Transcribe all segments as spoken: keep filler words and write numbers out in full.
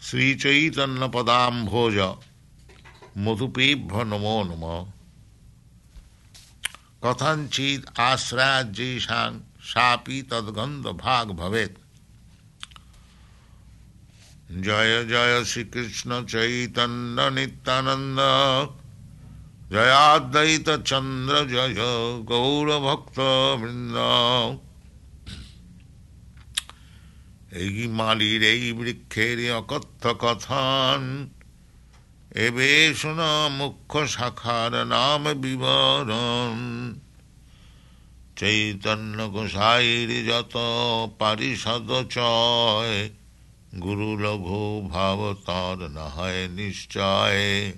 শ্রীচৈতন্যপদাম্ভোজ মধুপেভ্য নমো নমঃ। কথঞ্চিৎ আশ্রয়াজ্যেষাং সাপি তদ্গন্ধ ভাগ ভবেৎ। জয় জয় শ্রীকৃষ্ণ চৈতন্য নিত্যানন্দ, জয়াদ্বৈত চন্দ্র জয় গৌরভক্ত বৃন্দ। এই মালির এই বৃক্ষের অকথ্য কথান, এবে শুন মুখ্য শাখার নাম বিবরণ। চৈতন্য গোসাইর যত পারিষদ চয়, গুরু লঘু ভাব তার না হয় নিশ্চয়।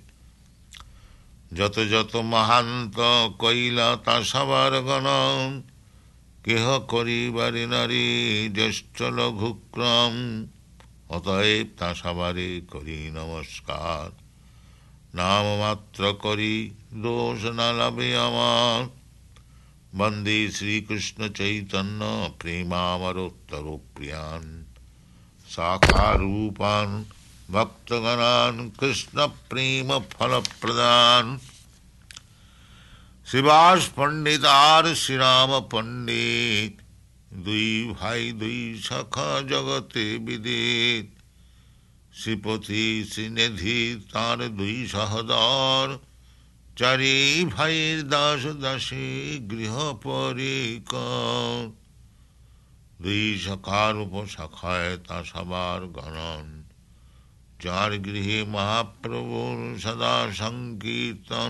যত যত মহান্ত কইলা তা সবার গণ, কেহ করিবারি নারী জ্যেষ্ঠ লঘুক্রম। অতএব তা সবারে করি নমস্কার, নাম মাত্র করি দোষ না লাভে আমার। বন্দে শ্রীকৃষ্ণ চৈতন্য প্রেমামরোত্তর প্রিয়ান, শাখারূপান ভক্তগণান কৃষ্ণ প্রেম ফলপ্রদান। শ্রীবাস পণ্ডিত আর শ্রীরাম পণ্ডিত, দুই ভাই দুই শাখা জগতে বিদিত। শ্রীপতি শ্রীনিধি তার দুই সহদর, চারি ভাইয়ের দাস দাসী গৃহ পরিকর। দুই শাখার উপশাখায় তা সবার গণন, যার গৃহে মহাপ্রভুর সদা সংকীর্তন।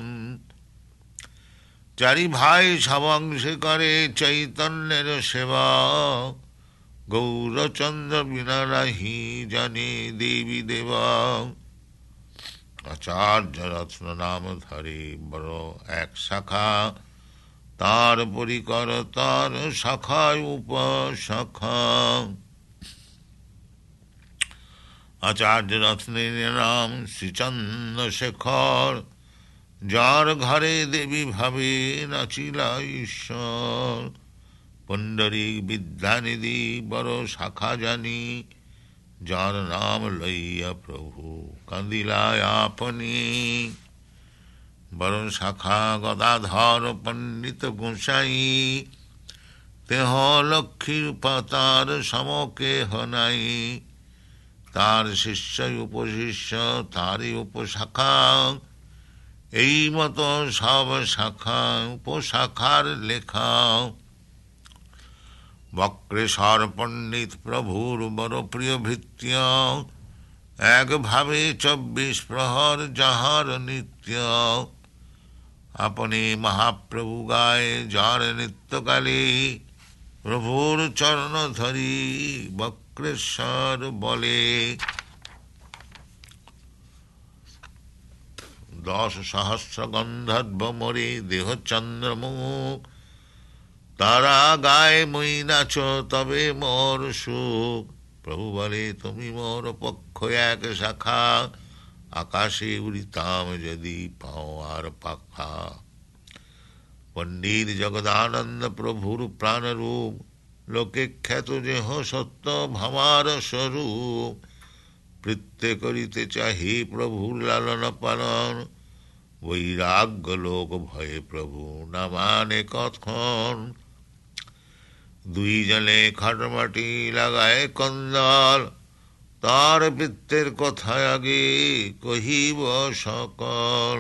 চারি ভাই সবাংশে করে চৈতন্যের সেবা, গৌরচন্দ্র বিনা রাহি জানে দেবী দেবা। আচার্য রত্ন নাম ধরে বড় এক শাখা, তার পরিকর তার শাখায় উপশাখা। আচার্য রত্নের নাম শ্রীচন্দ্রশেখর, যার ঘরে দেবী ভাবে নাচিলা ঈশ্বর। পুণ্ডরীক বিদ্যানিধি বড় শাখা জানি, যার নাম লইয়া প্রভু কাঁদিলা আপনি। বড় শাখা গদাধর পণ্ডিত গোসাই, তেহ লক্ষ্মীর পাতার সমকেহ নাই। তার শিষ্য উপশিষ্য তারই উপশাখা, এই মতো সব শাখা উপশাখার লেখা। বক্রেশ্বর পণ্ডিত প্রভুর বড় প্রিয় ভৃত্য, একভাবে চব্বিশ প্রহর যাহার নিত্য। আপনি মহাপ্রভু গায়ে যার নিত্যকালে, প্রভুর চরণ ধরি বক্রেশ্বর বলে। দশ সহস্র গন্ধর্ব মরে দেহ চন্দ্রমুখ, তারা গায়ে মই নাচ তবে মোর সুখ। প্রভু বলে তুমি মোর পক্ষ এক শাখা, আকাশে উড়িতাম যদি পাও আর পাখা। পণ্ডিত জগদানন্দ প্রভুর প্রাণরূপ, লোকে খ্যাত যেহ সত্য ভামার স্বরূপ। প্রত্যে করিতে চাহি প্রভুর লালন পালন, বৈরাগ্য লোক ভয়ে প্রভু না মানে কখন। দুই জলে খাটমাটি লাগায় কন্দল, তার বৃত্তের কথা আগে কহিব সকল।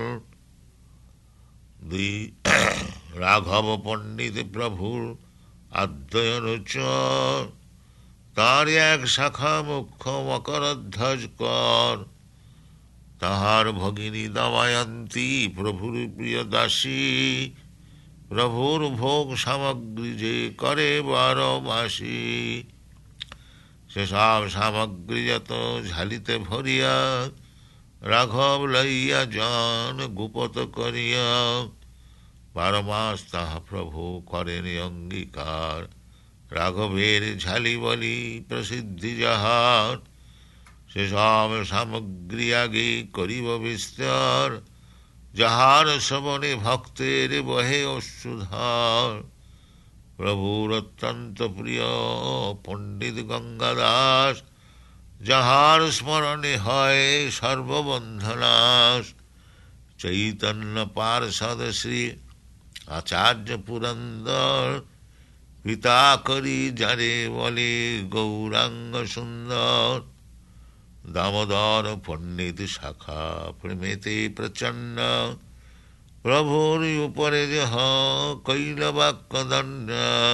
দুই রাঘব পণ্ডিত প্রভুর আদ্যয়নুচর, তার এক শাখা মুখ্য মকরধ্বজ কর। তাহার ভগিনী দময়ন্তী প্রভুর প্রিয় দাসী, প্রভুর ভোগ সামগ্রী যে করে বারো মাসি। সেসব সামগ্রী যত ঝালিতে ভরিয়া, রাঘব লইয়া যান গুপত করিয়া। বারো মাস তাহা প্রভু করেন অঙ্গীকার, রাঘবের ঝালি বলি প্রসিদ্ধি যাহার। সেসব সামগ্রী আগে করিব বিস্তর, যাহার শ্রবণে ভক্তের বহে অশ্রুধার। প্রভুর অত্যন্ত প্রিয় পণ্ডিত গঙ্গাদাস, যাহার স্মরণে হয় সর্ববন্ধনাশ। চৈতন্য পার্ষদ শ্রী আচার্য পুরন্দর, পিতা করি যারে বলে গৌরাঙ্গ সুন্দর। দামোদর পণ্ডিত শাখা প্রেমেতে প্রচন্ড, প্রভুর উপরে যহ কৈল বাক্য দণ্ড।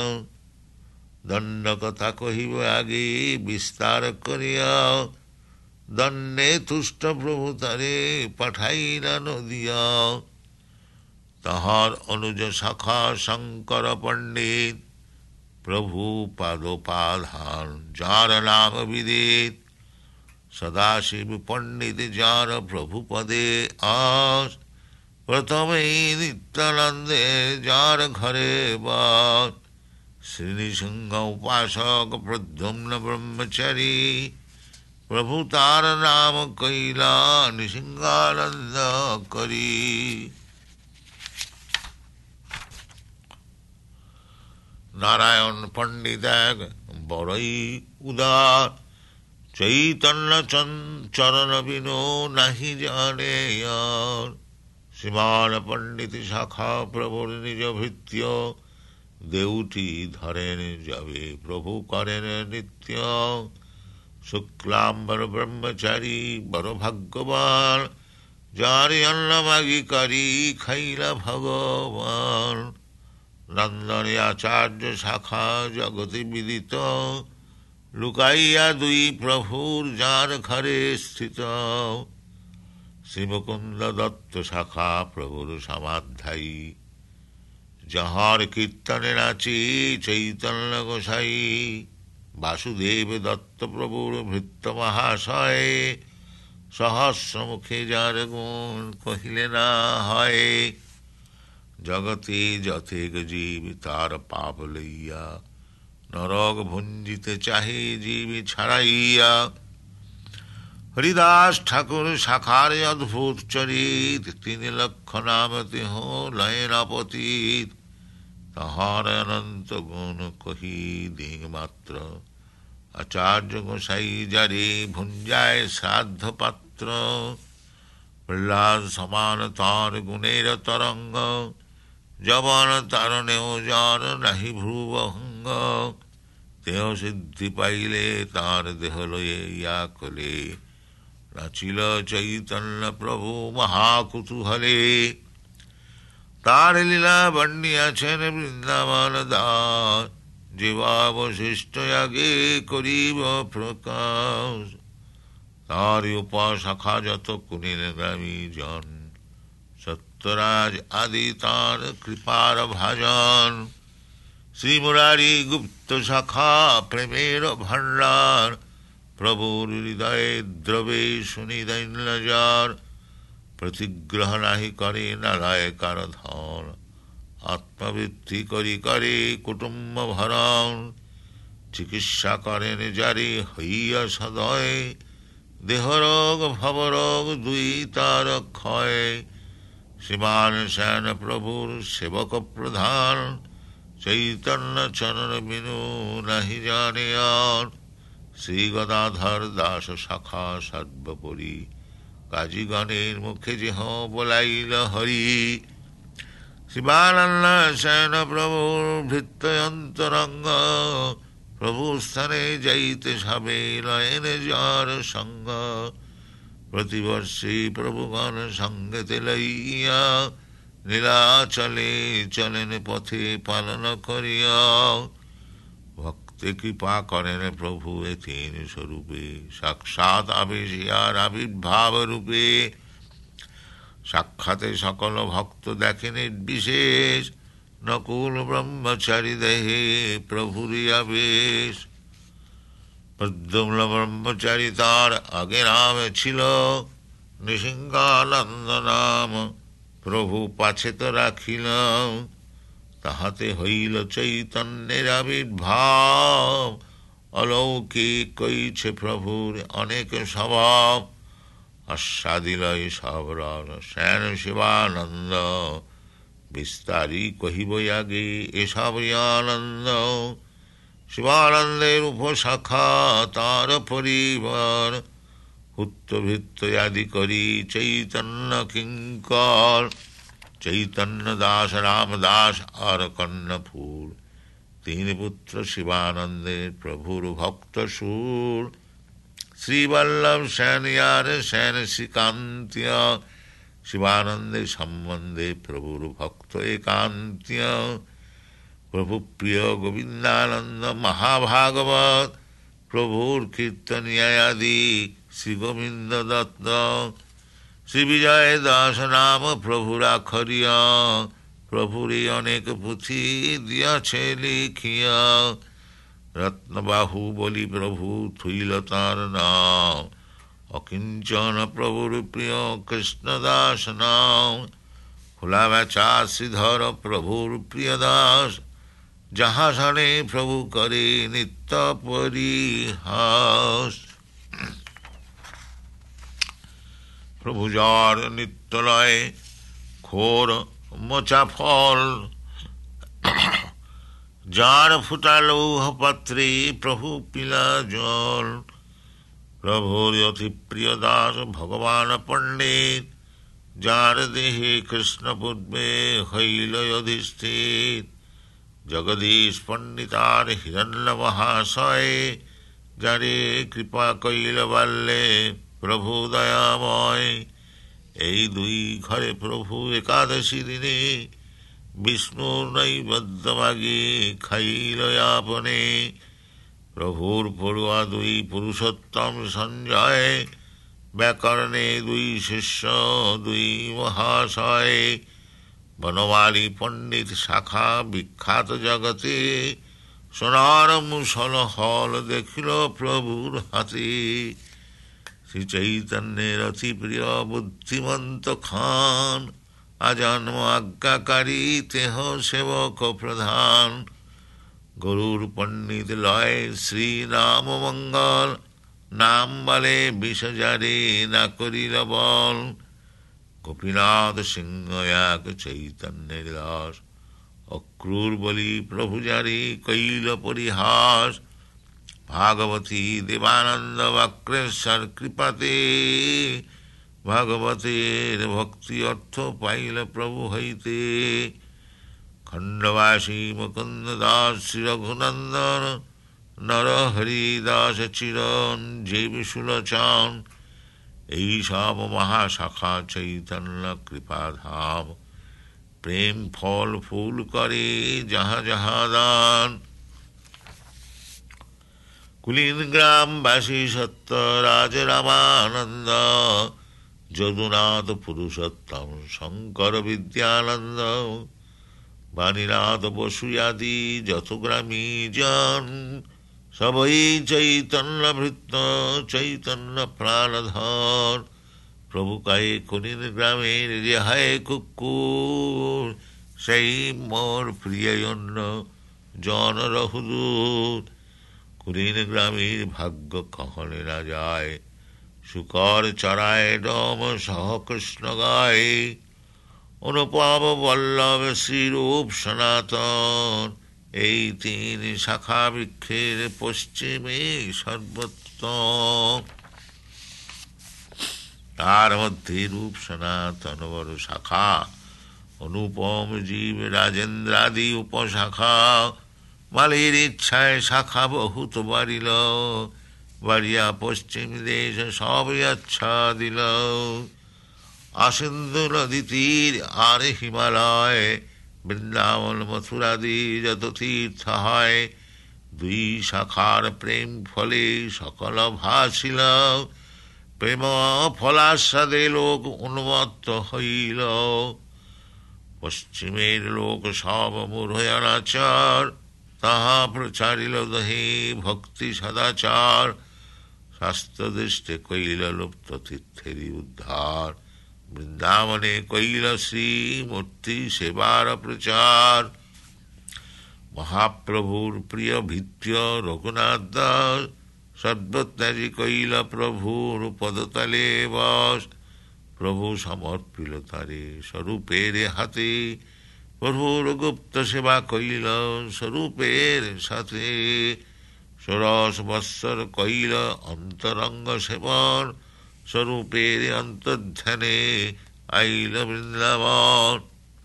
দণ্ড কথা কহিব আগে বিস্তার করিয়া, দণ্ডে তুষ্ট প্রভু তারে পাঠাইলা নদিয়া। তাহার অনুজ শাখা শঙ্কর পণ্ডিত, প্রভু পাদোপাধান যার নাম বিদিত। সদাশিব পণ্ডিত যার প্রভু পদে আস, প্রথমেই নিত্যানন্দে যার ঘরে বাস। শ্রীনৃসিংহ উপাসক প্রদ্যুম্ন ব্রহ্মচারী, প্রভু তার নাম কৈলা নৃসিংহানন্দ করি। নারায়ণ পণ্ডিত এক বড়ই উদার, চৈতন্য চরণ বিনো নাহি জানে আর। শ্রীমান পণ্ডিত শাখা প্রভুর নিজ ভৃত্য, দেউটি ধরেন যাবে প্রভু করেন নিত্য। শুক্লাম্বর ব্রহ্মচারী বড় ভাগ্যবান, যার অন্ন মাগি করি খাইলা ভগবান। নন্দনে আচার্য শাখা জগতে বিদিত, লুকাইয়া দুই প্রভুর যার ঘরে স্থিত। শ্রীমুকুন্দ দত্ত শাখা প্রভুর সমাধ্যায়ী, যাহার কীর্তনে নাচি চৈতন্য গোসাই। বাসুদেব দত্ত প্রভুর ভৃত্য মহাশয়, সহস্র মুখে যার গুণ কহিলে না হয়। জগতে যথেক জীব তার পাপ লইয়া, নরক ভুঞ্জিতে চাহে জীব ছাড়াইয়া। হরিদাস ঠাকুর শাখার অদ্ভুত চরিত, তিনি লক্ষ নাম তেহ লয়েন পতিত। তাহার অনন্ত গুণ কহি দিং মাত্র, আচার্য গোসাই যারে ভুঞ্জায় শ্রাদ্ধ পাত্র। প্রহ্লাদ সমান তার গুণের তরঙ্গ, যবন তারণেও যার নাহি ভ্রুবঙ্গ। দেহ সিদ্ধি পাইলে তার দেহ লয়ে ইয়া কলে, নাচিল চৈতন্য প্রভু মহাকুতূহলে। তার লীলা বর্ণিয়াছেন বৃন্দাবন দাস, জীবাবশিষ্ট আগে করিব প্রকাশ। তার উপাশাখা যত কুনীলগামী জন, সত্যরাজ আদি তার কৃপার ভাজন। শ্রী মুরারি গুপ্ত শাখা প্রেমের ভান্ডার, প্রভুর হৃদয়ে দ্রবে শুনি দৈন্যজার। প্রতিগ্রহ নাহি করে নারায় কার ধন, আত্মবৃদ্ধি করি করে কুটুম্ব ভরণ। চিকিৎসা করেন যারে হইয়া সদয়, দেহরোগ ভবরোগ দুই তার ক্ষয়। শ্রীমান সেন প্রভুর সেবক প্রধান, চৈতন্য চরণ বিনু নাহি জানে আর। শ্রী গদাধর দাস শাখা সর্বোপরি, কাজীগণের মুখে যেহ বলাইল হরি। শিবানন্দ সেন প্রভুর ভৃত্য অন্তরঙ্গ, প্রভু স্থানে যাইতে সবে লয়েন যার সঙ্গ। প্রতিবর্ষী প্রভুগণ সঙ্গেতে লইয়া, নীলাচলে চলেন পথে পালন করিয়া। ভক্তে কৃপা করেন প্রভু এ তিন স্বরূপে, সাক্ষাৎ আবেশিয়ার আবির্ভাব রূপে। সাক্ষাতে সকল ভক্ত দেখেন নির্বিশেষ, নকুল ব্রহ্মচারী দেহে প্রভুরই আবেশ। প্রদ্যুম্ন ব্রহ্মচারী তার আগে নাম ছিল, নৃসিংহানন্দ নাম প্রভু পাছে তো রাখিল। তাহাতে হইল চৈতন্যের আবির্ভাব, অলৌকিক কইছে প্রভুর অনেক স্বভাব। আস্বাদিল সব রস সেন শিবানন্দ, বিস্তারি কহিব আগে এসব আনন্দ। শিবানন্দের উপশাখা তার পরিবার, হুত্তভৃত্তয়াদি করি চৈতন্য কিঙ্কর, চৈতন্য দাস রামদাস আর কর্ণফুল, তিন পুত্র শিবানন্দের প্রভুর ভক্ত সুর। শ্রীবল্লভ সেন ইয়ার সেন শ্রীকান্তীয়, শিবানন্দের সম্বন্ধে প্রভুর ভক্ত একান্তীয়। প্রভু প্রিয় গোবিন্দানন্দ মহাভাগবত, প্রভুর কীর্তনিয়াদি শ্রী গোবিন্দ দত্ত। শ্রী বিজয় দাস নাম প্রভুর আখরিয়া, প্রভুরই অনেক পুঁথি দিয়াছে লিখিয়া। রত্নবাহু বলি প্রভু থুইল তাঁর নাম, অকিঞ্চন প্রভুর প্রিয় কৃষ্ণদাস নাম। খোলা বেচা শ্রীধর প্রভুর প্রিয় দাস, যাহা শনে প্রভু করে নিত্য পরিহাস। প্রভু যার নিত্যলয় ঘোর মোচা ফল, যার ফুটা লৌহ পাত্রে প্রভু পিলা জল। প্রভুর অতি প্রিয় দাস ভগবান পণ্ডিত, যার দেহে কৃষ্ণ পূর্বে হইল অধিষ্ঠিত। জগদীশ পণ্ডিতার হিরণ্য মহাশয়, যারে কৃপা কইল বাল্যে প্রভু দয়াময়। এই দুই ঘরে প্রভু একাদশী দিনে বিষ্ণুর নৈবেদ্য মাগি খাইল আপনে। প্রভুর পড়ুয়া দুই পুরুষোত্তম সঞ্জয়, ব্যাকরণে দুই শিষ্য দুই মহাশয়। বনমালী পণ্ডিত শাখা বিখ্যাত জগতে, সোনার মুসল হল দেখিল প্রভুর হাতে। শ্রী চৈতন্যের অতি প্রিয় বুদ্ধিমন্ত খান, আজন্ম আজ্ঞাকারী তেহ সেবক প্রধান। গরুর পণ্ডিত লয় শ্রী নাম মঙ্গল, নাম বলে বিষজারে না করিল বল। গোপীনাথ সিংহ এক চৈতন্যের দাস, অক্রূর বলি প্রভু যারে কইল পরিহাস। ভাগবতী দেবানন্দ বক্রেশ্বর কৃপাতে, ভাগবতের ভক্তি অর্থ পাইল প্রভু হইতে। খণ্ডবাসী মুকুন্দ দাস শ্রী রঘুনন্দন, নর হরিদাস চিরঞ্জীব সুলোচন। এই সব মহাশাখা চৈতন্য কৃপাধাম, প্রেম ফল ফুল করে যাহা যাহা দান। কুলীন গ্রামবাসী সত্যরাজ রামানন্দ, যদুনাথ পুরুষোত্তম শঙ্কর বিদ্যানন্দ। বাণীনাথ বসুয়াদি যত গ্রামী জন, সবই চৈতন্য ভৃত্য চৈতন্য প্রাণধর। প্রভু কায়ে কুলীন গ্রামের রেহায় কুকুর, সেই মোর প্রিয় অন্য জন রহুদূত। কুলীন গ্রামের ভাগ্য কখনে না যায়, শুকর চড়ায় ডম সহ কৃষ্ণ গায়। অনুপম বল্লভ শ্রীরূপ সনাতন, এই তিন শাখা বৃক্ষের পশ্চিমে সর্বোত্তম। তার মধ্যে রূপ সনাতন বড় শাখা, অনুপম জীব রাজেন্দ্রাদি উপশাখা। মালির ইচ্ছায় শাখা বহুত বাড়িল, বাড়িয়া পশ্চিম দেশ সবই আচ্ছা দিল। আসিন্ধু নদী তীর আর হিমালয়, বৃন্দাবন মথুরাদি যত তীর্থ হয়। দুই শাখার প্রেম ফলে সকল ভাসিল, প্রেম ফলাস্বাদে লোক উন্মত্ত হইল। পশ্চিমের লোক সব মূঢ় অনাচার, তাহা প্রচারিল দহে ভক্তি সদাচার। শাস্ত্র দৃষ্টে কইল লুপ্ত তীর্থেরই উদ্ধার, বৃন্দাবনে কইল শ্রী মূর্তি সেবার প্রচার। মহাপ্রভুর প্রিয় ভৃত্য রঘুনাথ দাস, সর্বত্যাজি কইল প্রভুর পদতলে বস। প্রভু সমর্পিল তারে স্বরূপের হাতে, প্রভুর গুপ্ত সেবা কইল স্বরূপের সাথে, ষোড়শ বৎসর কইল অন্তরঙ্গ সেবন, স্বরূপের অন্তর্ধানে আইল বৃন্দাবন।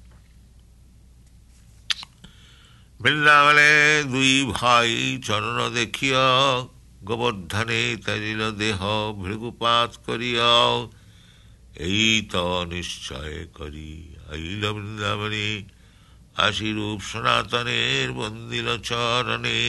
বৃন্দাবনে দুই ভাই চরণ দেখিয়া, গোবর্ধনে তাজিল দেহ ভৃগুপাত করিয়া, এই তো নিশ্চয় করি আইল বৃন্দাবনে, আসি রূপ সনাতনের বন্দিল চরণে।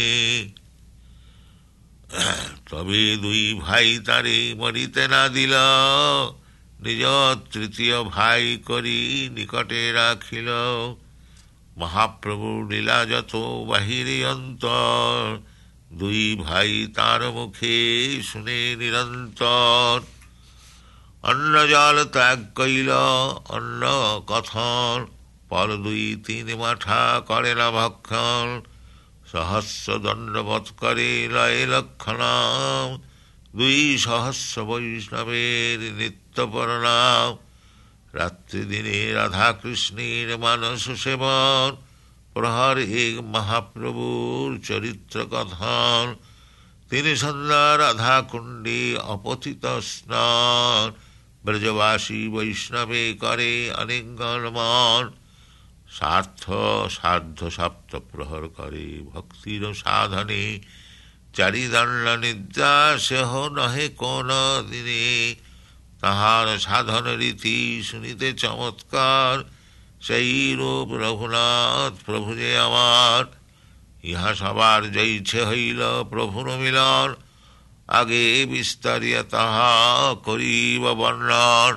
তবে দুই ভাই তারে মরিতে না দিল, নিজ তৃতীয় ভাই করি নিকটে রাখিল। মহাপ্রভুর লীলা যত বাহিরে অন্তর, দুই ভাই তার মুখে শুনে নিরন্তর। অন্ন জল ত্যাগ কইল অন্ন কথন, পর দুই তিন মাঠা করে না ভক্ষণ। সহস্র দণ্ডবৎ করে লয় লক্ষণাম, দুই সহস্র বৈষ্ণবের নিত্য প্রণাম। রাত্রি দিনে রাধা কৃষ্ণের মানস সেবন, প্রহর এক মহাপ্রভুর চরিত্র কথন। তিনি সন্ধ্যা রাধা কুণ্ডে অপতিত স্নান, ব্রজবাসী বৈষ্ণবে করে অলিঙ্গন মন। সার্থ সার্ধ সপ্ত প্রহর করে ভক্তির সাধনে, চারিদণ্ড নিদ্রা সেহ নহে কোন দিনে। তাহার সাধন রীতি শুনিতে চমৎকার, সেই রূপ রঘুনাথ প্রভু যে আমার। ইহা সবার জৈছে হইল প্রভুর মিলন, আগে বিস্তারিয়া তাহা করিব বর্ণন।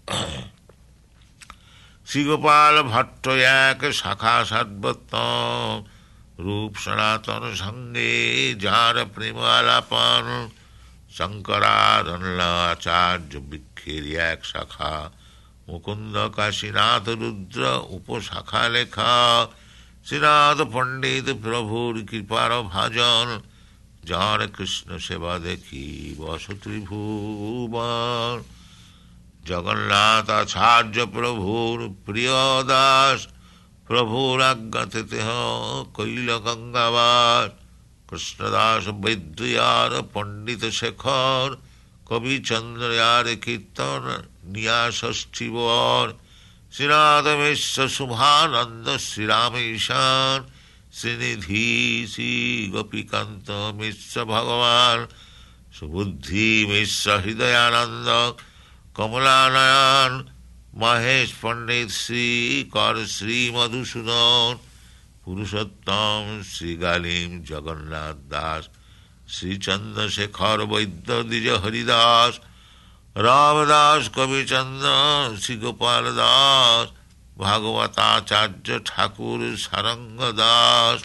শ্রীগোপাল ভট্ট এক শাখা সর্বোত্তম, রূপ সনাতন সঙ্গে যার প্রেম আলাপন। শঙ্করারণ্য আচার্য বৃক্ষের এক শাখা, মুকুন্দ কাশীনাথ রুদ্র উপশাখা লেখা। শ্রীনাথ পণ্ডিত প্রভুর কৃপার ভাজন, যার কৃষ্ণ সেবা দেখি বস ত্রিভুবন। জগন্নাথ আচার্য প্রভুর প্রিয় দাস, প্রভুর আজ্ঞাতে তেহ কৈল গঙ্গাবাস। কৃষ্ণদাস বৈদ্যার পণ্ডিত শেখর, কবি চন্দ্রয়ার কীর্তন নিয়া ষষ্ঠী বর। শ্রীনাথ মিশ্র শুভানন্দ শ্রীরাম ঈশান, শ্রীনিধি শ্রী গোপীকান্ত মিশ্র ভগবান। সুবুদ্ধি মিশ্র হৃদয়ানন্দ কমলানয়ন, মহেশ পণ্ডিত শ্রী কর শ্রী মধুসূদন। পুরুষোত্তম শ্রী গালিম জগন্নাথ দাস, শ্রী চন্দ্রশেখর বৈদ্য দ্বিজ হরিদাস। রামদাস কবিচন্দ্র শ্রী গোপাল দাস, ভাগবতাচার্য ঠাকুর সারঙ্গ দাস।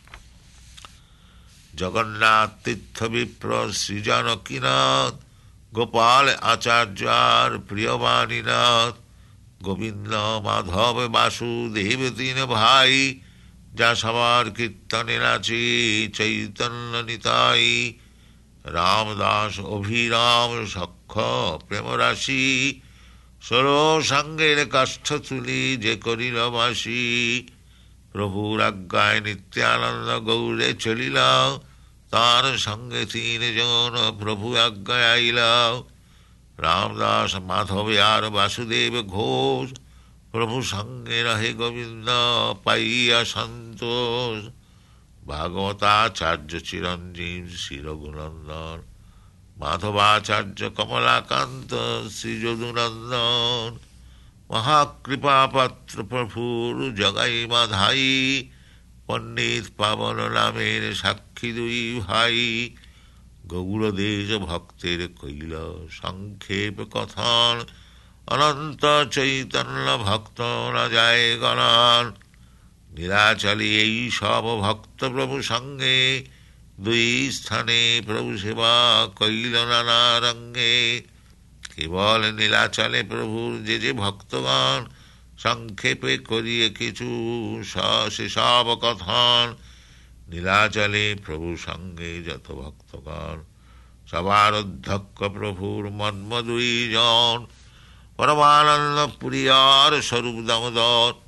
জগন্নাথ তীর্থ বিপ্র শ্রী জানকীনাথ, গোপাল আচার্য আর প্রিয়বাণীনাথ। গোবিন্দ মাধব বাসুদেব তিন ভাই, যা সবার কীর্তনে নাচে চৈতন্য নিতাই। রামদাস অভিরাম সখ্য প্রেমরাশি, ষোলো সঙ্গের কাষ্ঠ তুলি যে করিল বাসি। প্রভুর আজ্ঞায় নিত্যানন্দ গৌরে চলিল, তার সঙ্গে তিন জন প্রভু আজ্ঞায় আইল। রামদাস মাধবে আর বাসুদেব ঘোষ, প্রভু সঙ্গে রহে গোবিন্দ পাইয়া সন্তোষ। ভাগবতাচার্য চিরঞ্জীব শ্রী রঘুনন্দন, মাধবাচার্য কমলাকান্ত শ্রী যদুনন্দন। মহাকৃপাপাত্র প্রভুর জগাই বাধাই, পণ্ডিত পাবন নামের সাক্ষী দুই ভাই। গৌড়দেশ ভক্তের কইল সংক্ষেপ কথন, অনন্ত চৈতন্য ভক্ত না যায় গণন। নীলাচলে এই সব ভক্ত প্রভু সঙ্গে, দুই স্থানে প্রভু সেবা কইল নানা রঙ্গে। কেবল নীলাচলে প্রভুর যে যে ভক্তগণ, সংক্ষেপে করিয়ে কিছু সে সব কথন। নীলাচলে প্রভু সঙ্গে যত ভক্তগণ, সবার অধ্যক্ষ প্রভুর মর্ম দুই জন। পরমানন্দ পুরী আর স্বরূপ দামোদর,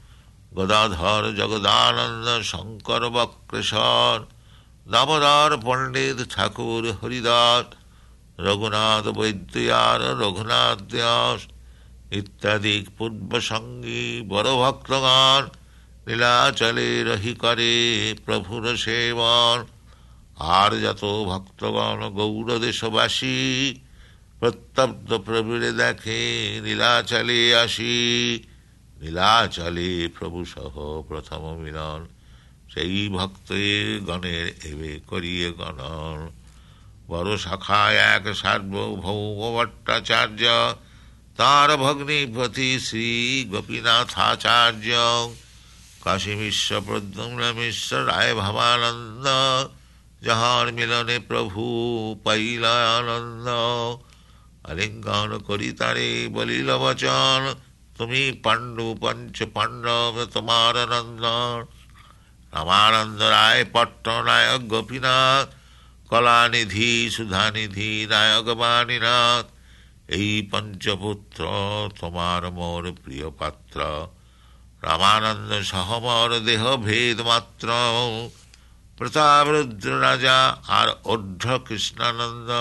গদাধর জগদানন্দ শঙ্কর বক্রেশ্বর, দামোদর পণ্ডিত ঠাকুর হরিদাস, রঘুনাথ বৈদ্যার রঘুনাথ দাস ইত্যাদি পূর্বসঙ্গী বড় ভক্তগণ নীলাচলে রহি করে প্রভুর সেবন। আর যত ভক্তগণ গৌর দেশবাসী প্রত্যব্ধ প্রভুরে দেখে নীলাচলে আসি। নীলাচলে প্রভু সহ প্রথম মিলন, সেই ভক্তের গণের এবে করিয়ে গণন। বড় শাখায় এক সার্বভৌম ভট্টাচার্য, তাঁর ভগ্নিপতি শ্রী গোপীনাথাচার্য, কাশী মিশ্র প্রদ্যুম্ন মিশ্র রায় ভাবানন্দ, যাহার মিলনে প্রভু পাইল আনন্দ। আলিঙ্গন করি তারে বলিল বচন, তুমি পাণ্ডু পঞ্চ পাণ্ডব তোমার নন্দন। রামানন্দ রায় পট্টনায়ক গোপীনাথ, কলানিধি সুধানিধি নায়ক বাণীনাথ, এই পঞ্চপুত্র তোমার মোর প্রিয় পাত্র। রামানন্দ সহমর দেহ ভেদ মাত্র, প্রতাপ রুদ্র রাজা আর অর্ধ কৃষ্ণানন্দ।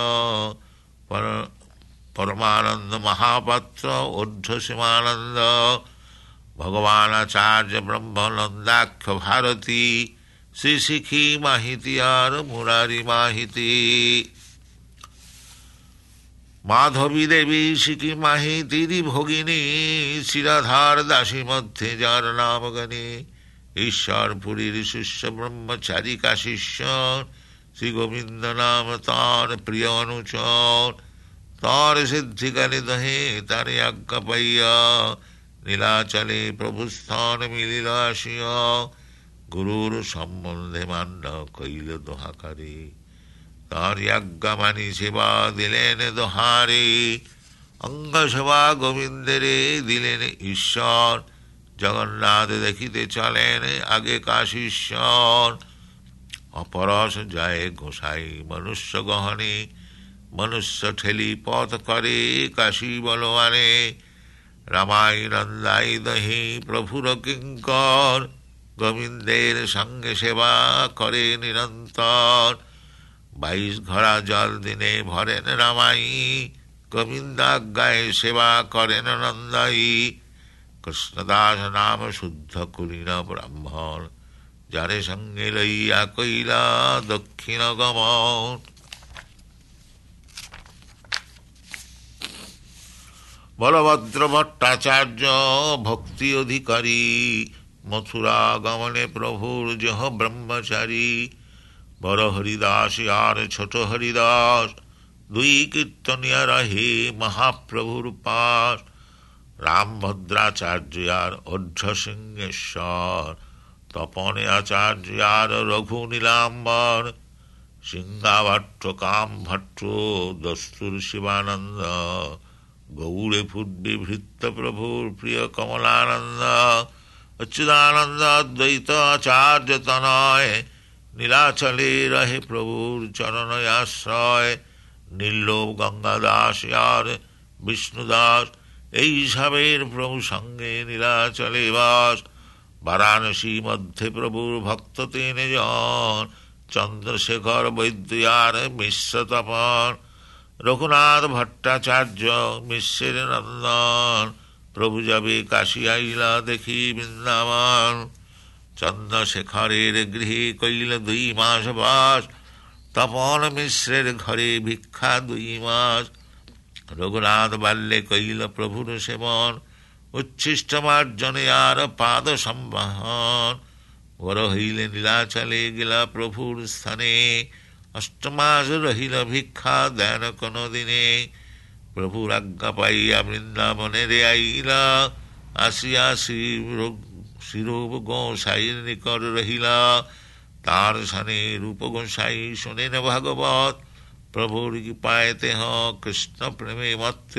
পরমানন্দ মহাপাত্র অর্ধ সীমানন্দ, ভগবান আচার্য ব্রহ্মনন্দাক্ষ ভারতী, শ্রী শিখী মাহিতি আর মুরারি মাহিতি। মাধবী দেবী শিখী মাহিতিরি ভগিনী, শিরাধার দাসী মধ্যে যার নাম গণী। ঈশ্বরপুরীর শিষ্য ব্রহ্মচারী কাশীশ্বর, শ্রী গোবিন্দ নাম তার প্রিয় অনুচর। তার সিদ্ধিকালে দহে তারে আজ্ঞা পাইয়া, নীলাচলে প্রভু স্থান মিলিল আসিয়া। গুরুর সম্বন্ধে মান্য কইল দোহাকারে, তার আজ্ঞা মানি সেবা দিলেন দোহারে। অঙ্গ সেবা গোবিন্দেরে দিলেন ঈশ্বর, জগন্নাথ দেখিতে চলেন আগে কাশীশ্বর। অপরস যায় গোসাই মনুষ্য গহনে, মনুষ্য ঠেলি পথ করে কাশী বলবানে। রামাই নন্দাই দহি প্রভুর কিঙ্কর, গোবিন্দের সঙ্গে সেবা করে নিরন্তর। বাইশ ঘড়া জল দিনে ভরেন রামাই, গোবিন্দাজ্ঞায় সেবা করেন নন্দাই। কৃষ্ণদাস নাম শুদ্ধ কুলীন ব্রাহ্মণ, যারে সঙ্গে লইয়া কইলা দক্ষিণ গমন। বলভদ্র ভট্টাচার্য ভক্তি অধিকারী, মথুরা গমনে প্রভুর যহ ব্রহ্মচারী। বড় হরিদাস আর ছোট হরিদাস, দুই কীর্তনিয়া রহে মহাপ্রভুর পাশ। রামভদ্রাচার্য আর অর্ধ সিংহেশ্বর, তপনে আচার্য আর রঘু নীলাম্বর। সিংহাভট্ট কাম ভট্ট দস্তুর শিবানন্দ, গৌড়ে ফুটবে ভৃত্য প্রভুর প্রিয় কমলানন্দ। অচ্যুতানন্দ দ্বৈত আচার্য তনয়, নীলাচলে রহে প্রভুর চরণ আশ্রয়। নীল্লোভ গঙ্গাদাস আর বিষ্ণুদাস, এই সবের প্রভু সঙ্গে নীলাচলে বাস। বারাণসী মধ্যে প্রভুর ভক্ত তিন জন, চন্দ্রশেখর বৈদ্য আর মিশ্র তপন। রঘুনাথ ভট্টাচার্য মিশ্রের নন্দন, প্রভু যাবে কাশী আইলা দেখি বৃন্দাবন। চন্দ্রশেখরের গৃহে কইল দুই মাস বাস, তপন মিশ্রের ঘরে ভিক্ষা দুই মাস। রঘুনাথ বাল্যে কইল প্রভুর সেবন, উচ্ছিষ্ট মার্জনে আর পাদ সম্বাহন। বড় হইলে নীলাচলে গেলা প্রভুর স্থানে, অষ্টমাস রহিল ভিক্ষা দেন কোন দিনে। প্রভুর আজ্ঞা পাইয়া বৃন্দাবনে রে আইলা, আসিয়া শিরূপ গোসাইর নিকট রহিলা। তার সানে রূপ গোসাই শোনেন ভাগবত, প্রভুর কৃপায় তেহ কৃষ্ণ প্রেমে মত্ত।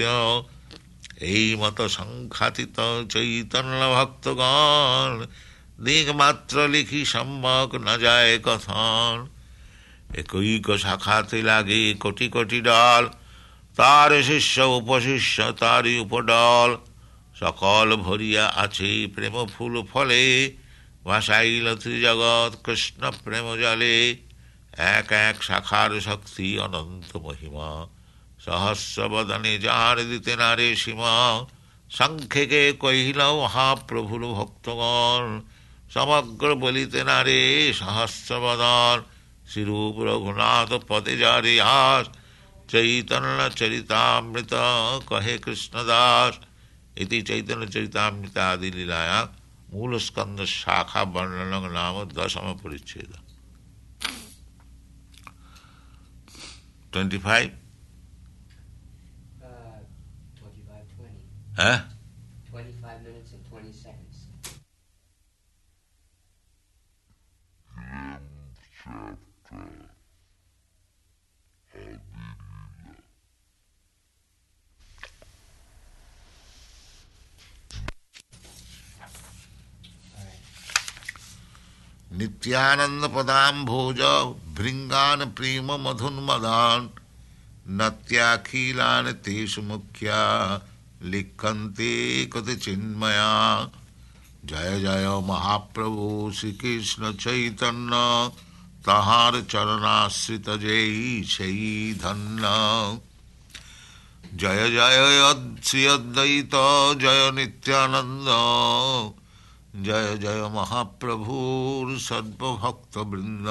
এই মত সংখ্যাতীত চৈতন্য ভক্তগণ, দিক মাত্র লিখি সম্যক না যায় কথন। একৈক শাখাতে লাগে কোটি কোটি দল, তার শিষ্য উপশিষ্য তারই উপদল। সকল ভরিয়া আছে প্রেম ফুল ফলে, ভাসাইল ত্রিজগৎ কৃষ্ণ প্রেম জলে। এক এক শাখার শক্তি অনন্ত মহিমা, সহস্র বদনে যার দিতে নারে সীমা। সংখ্যেকে কহিল মহাপ্রভুর ভক্তগণ, সমগ্র বলিতে নারে সহস্র বদন। শ্রীরূপ রঘুনাথ পদে যারে আস, চৈতন্য চরিতামৃত কহে কৃষ্ণদাস। ইতি চৈতন্য চরিতামৃত আদি লীলায়া মূল স্কন্দ শাখা বর্ণন নাম দশম পরিচ্ছেদ। টোয়েন্টি ফাইভ হ্যাঁ twenty-five minutes and twenty seconds. Nityanand पदाम्भोज भृंगान प्रेम मधुन्मदान, नत्याखिलान तेषु मुख्या लिखन्ते कति चिन्मया। जय जय महाप्रभु श्री कृष्ण चैतन्य, तहार चरणाश्रित जय সেই ধন্য। जय जय श्री अद्वैत जय नित्यानंद, जय जय महाप्रभुर सर्वभक्तवृंद।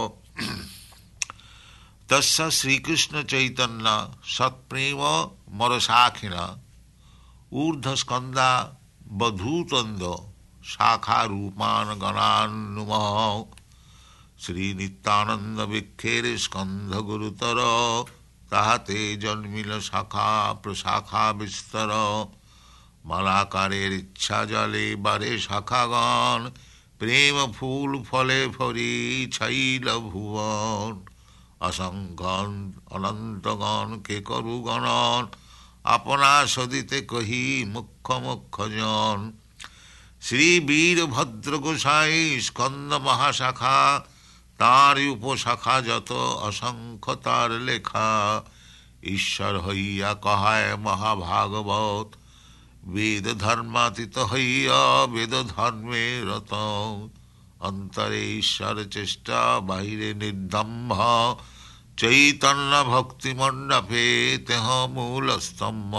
तस्य श्रीकृष्ण चैतन्य सत्प्रेम मरसाखिना, ऊर्ध्वस्कंदा बधूतंद शाखा रूपान गणान्नुमः। श्री नित्यानंद विखेर स्कंध गुरुतर, ताहाते जन्मिल शाखा प्रशाखा विस्तर। মালাকারের ইচ্ছা জলে বারে শাখাগণ, প্রেম ফুল ফলে ভরি ছাইল ভুবন। অসংখ্যন অনন্তগণ কে করু গণন, আপনা সদিতে কহি মুখ্য মুখ্য জন। শ্রী বীরভদ্র গোসাই স্কন্দ মহাশাখা, তার উপশাখা যত অসংখ্য তার লেখা। ঈশ্বর হইয়া কহায় মহাভাগবত, বেদ ধর্মাতীত হইয়া বেদ ধর্মে রত। অন্তরে ঈশ্বর চেষ্টা বাহিরে নির্দম্ভ, চৈতন্য ভক্তি মণ্ডপে তেহ মূল স্তম্ভ।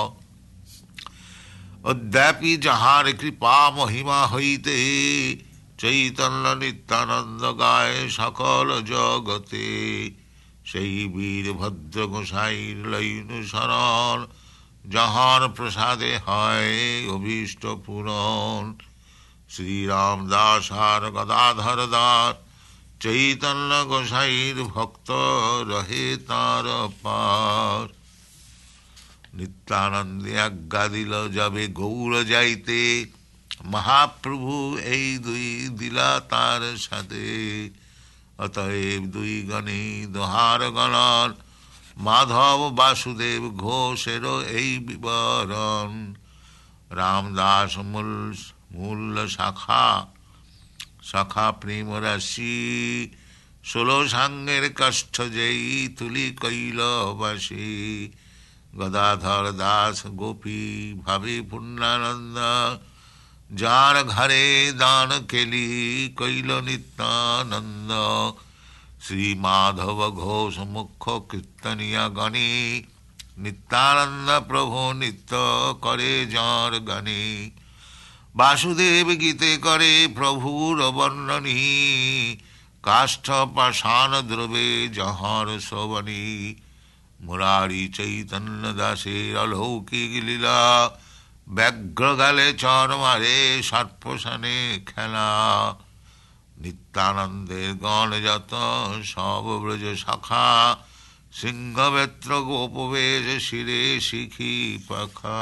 অদ্যাপি যাহার কৃপা মহিমা হইতে, চৈতন্য নিত্যানন্দ গায় সকল জগতে। সেই বীরভদ্র গোসাইর লইনু শরণ, যাহার প্রসাদে হয় অভীষ্ট পূরণ। শ্রীরাম দাস আর গদাধর দাস, চৈতন্য গোসাইর ভক্ত রহে তার পার। নিত্যানন্দে আজ্ঞা দিল যাবে গৌড় যাইতে, মহাপ্রভু এই দুই দিলা তার সাথে। অতএব দুই গণে দোহার গণন, মাধব বাসুদেব ঘোষের এই বিবরণ। রামদাস মূল মূল শাখা শাখা প্রেম রাশি, ষোলো সাঙ্গের কষ্ঠ যেই তুলি কৈলবাসী। গদাধর দাস গোপী ভাবে পূর্ণানন্দ, যার ঘরে দান কেলি কৈল নিত্যানন্দ। শ্রী মাধব ঘোষ মুখ্য কীর্তনিয়া গণী, নিত্যানন্দ প্রভু নিত্য করে যার গানে। বাসুদেব গীতে করে প্রভুর বর্ণনী, কাষ্ঠ পাষাণ দ্রবে যাহার শোভনী। মুরারি চৈতন্য দাসের অলৌকিক লীলা, ব্যাঘ্র গালে চর মারে সর্পসানে খেলা। নিত্যানন্দের গণ যত সব ব্রজ শাখা, সিংহবেত্র গোপবেশ শিরে শিখি পাখা।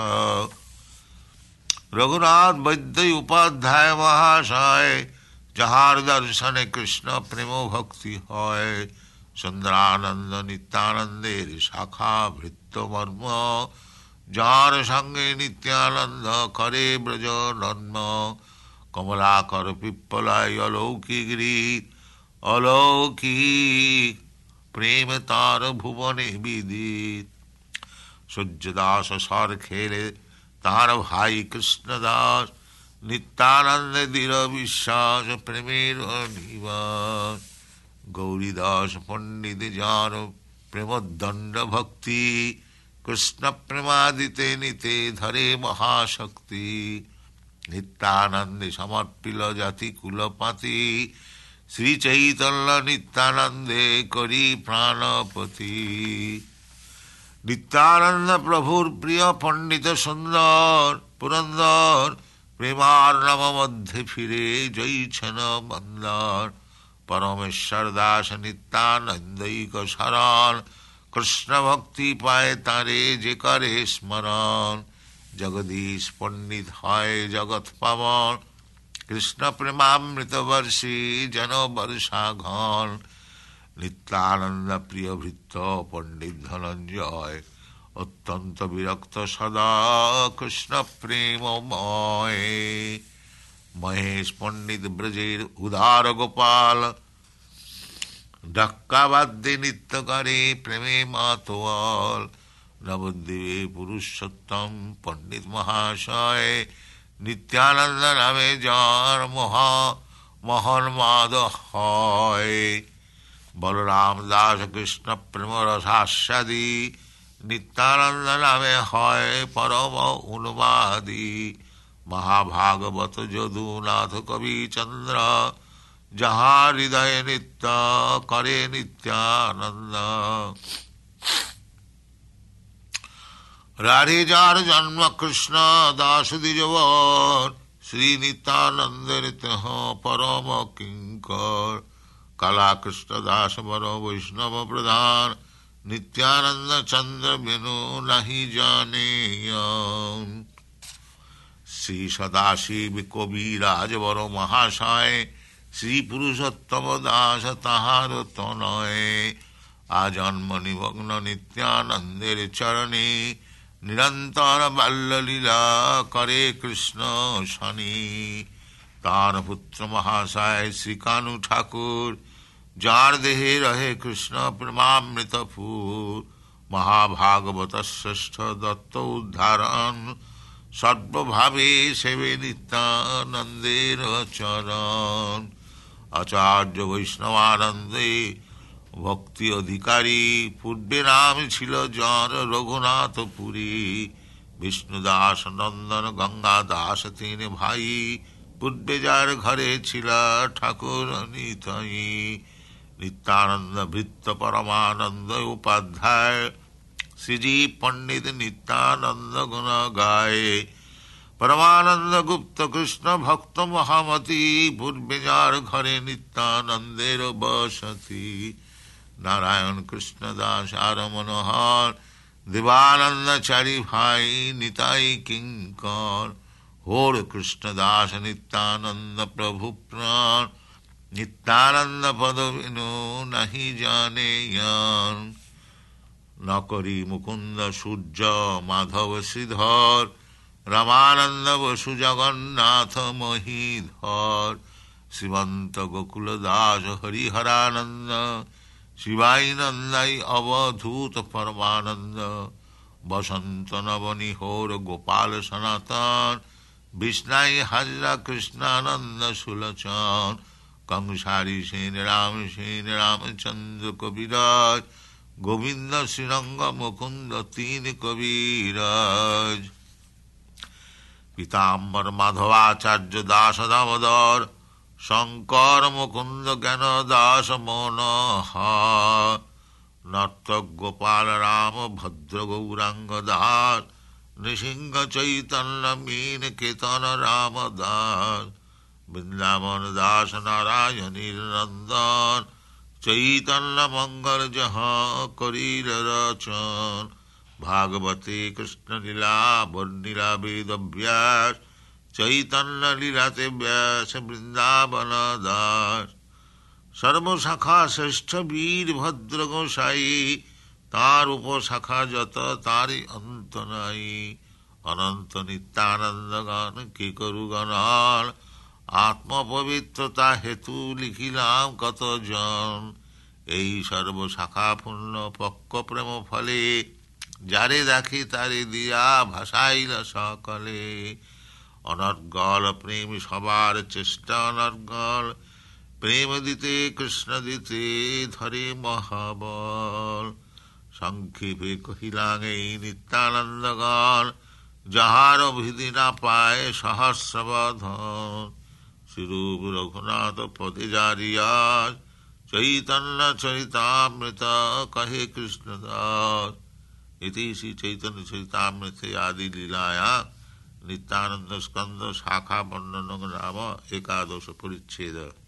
রঘুনাথ বৈদ্য উপাধ্যায় মহাশয়, যাহার দর্শনে কৃষ্ণ প্রেম ভক্তি হয়। সুন্দরানন্দ নিত্যানন্দের শাখা ভৃত্য মর্ম, যার সঙ্গে নিত্যানন্দ করে ব্রজ নন্ম। কমলাকর পিপ্পলাই অলৌকিক রীত, অলৌকিক প্রেম তার ভুবনে বিদিত। সূর্যদাস সর খেলে তাঁর ভাই কৃষ্ণদাস নিত্যানন্দে দৃঢ় বিশ্বাস প্রেমের নিবাস। গৌরীদাস পণ্ডিত যার প্রেমদণ্ড ভক্তি কৃষ্ণ প্রেমাদিতে নিতে ধরে মহাশক্তি। নিত্যানন্দে সমর্পিল জাতি কুলপাতি শ্রী চৈতন্য নিত্যানন্দে করি প্রাণপতি। নিত্যানন্দ প্রভুর প্রিয় পণ্ডিত সুন্দর পুরন্দর প্রেমার নব মধ্যে ফিরে জয়ছেন মন্দর। পরমেশ্বর দাস নিত্যানন্দিক শরণ কৃষ্ণ ভক্তি পায় তারে যে করে স্মরণ। জগদীশ পণ্ডিত হয় জগৎ পাবন কৃষ্ণ প্রেমামৃত বর্ষী যেন বর্ষা ঘন। নিত্যানন্দ প্রিয় ভৃত্য পণ্ডিত ধনঞ্জয় অত্যন্ত বিরক্ত সদা কৃষ্ণ প্রেমময়। মহেশ পণ্ডিত ব্রজের উদার গোপাল ডাক্কাবাদ্যে নিত্য করে প্রেমে মাতোয়াল। নবদ্বীপে পুরুষোত্তম পণ্ডিত মহাশয় নিত্যানন্দ নামে যার মহা মহন মাদ হয়। বলরাম দাস কৃষ্ণ প্রেম রসাস্বাদী নিত্যানন্দ নামে হয় পরম উন্মাদী। মহাভাগবত যদুনাথ কবি চন্দ্র যাহা হৃদয়ে নিত্য করে নিত্যানন্দ। রাধে যার জন্ম কৃষ্ণ দাস দ্বিজবর শ্রী নিত্যানন্দের তেহ পরম কিঙ্কর। কালা কৃষ্ণ দাস বর বৈষ্ণব প্রধান নিত্যানন্দ চন্দ্র বেনু নাহি জানে। শ্রী সদাশিব কবি রাজবর মহাশয় শ্রী পুরুষোত্তম দাস তাহার তনয়। আজন্ম নিমগ্ন নিত্যানন্দের চরণে নিরন্তর বাল্যলীলা করে কৃষ্ণ শনি। তার পুত্র মহাশয় শ্রীকানু ঠাকুর যার দেহে রহে কৃষ্ণ প্রেমামৃত ফুল। মহাভাগবত শ্রেষ্ঠ দত্ত উদ্ধারণ সর্বভাবে সেবে নিত্যানন্দের চরণ। আচার্য বৈষ্ণবানন্দে ভক্তি অধিকারী পূর্বে নাম ছিল যার রঘুনাথ পুরী। বিষ্ণুদাস নন্দন গঙ্গা দাস তিন ভাই পূর্বে যার ঘরে ছিল ঠাকুর নিতাই। নিত্যানন্দ ভৃত্য পরমানন্দ উপাধ্যায় শ্রীজীব পণ্ডিত নিত্যানন্দ গুণ গায়ে। পরমানন্দ গুপ্ত কৃষ্ণ ভক্ত মহামতি পূর্বে যার ঘরে নিত্যানন্দের বসতি। নারায়ণ কৃষ্ণ দাস আর মনোহর দেবানন্দ চারি ভাই নিতাই কিঙ্কর। হোর কৃষ্ণ দাস নিত্যানন্দ প্রভু প্রাণ নিত্যানন্দ পদ বিনু নাহি জানে। নকরি মুকুন্দ সূর্য মাধব শ্রীধর রামানন্দ বসু জগন্নাথ মহীধর। শ্রীমন্ত গোকুল দাস হরিহরানন্দ শিবাই নন্দাই অবধূত পরমানন্দ। বসন্ত নবনী হোর গোপাল সনাতন বিষ্ণাই হাজরা কৃষ্ণানন্দ সুলোচন। কংসারী সেন রাম সেন রামচন্দ্র কবিরাজ গোবিন্দ শ্রীরঙ্গ মুকুন্দ তিন কবিরাজ। পীতাম্বর মাধবাচার্য দাস দামোদর শঙ্কর মুকুন্দ জ্ঞান দাস মনোহর। নর্তক গোপাল রাম ভদ্র গৌরাঙ্গ দাস নৃসিংহ চৈতন্য মীন কেতন রাম দাস। বৃন্দাবন দাস নারায়ণীর নন্দন চৈতন্য মঙ্গল জহ করিল রচন। ভাগবতী কৃষ্ণ লীলা বর্ণিলা বেদ ব্যাস চৈতন্য লীলাতে ব্যাস বৃন্দাবন দাস। সর্বশাখা শ্রেষ্ঠ বীর ভদ্র গোসাই তার উপশাখা যত তারই অন্ত নাই। অনন্ত নিত্যানন্দ গান কি করু গণন আত্মপবিত্রতা হেতু লিখিলাম কত জন। এই সর্বশাখা পূর্ণ পক্ষ প্রেম ফলে যারে দেখে তারে দিয়া ভাসাইল সকলে। অনর্গল প্রেম সবার চেষ্টা অনর্গল, প্রেম দিতে কৃষ্ণ দিতে ধরে মহাবল। সংক্ষেপে কহিলাম এই নিত্যানন্দগণ, যাহার অভিধি না পায় সহস্রবধন। শ্রীরূপ রঘুনাথ পদে জারিয়া, চৈতন্য চরিতামৃত কহে কৃষ্ণদাস। ইতি শ্রী চৈতন্য চরিতামৃতে আদি লীলায়া নিত্যানন্দ স্কন্দ শাখা বর্ণন নাম একাদশ পরিচ্ছেদ।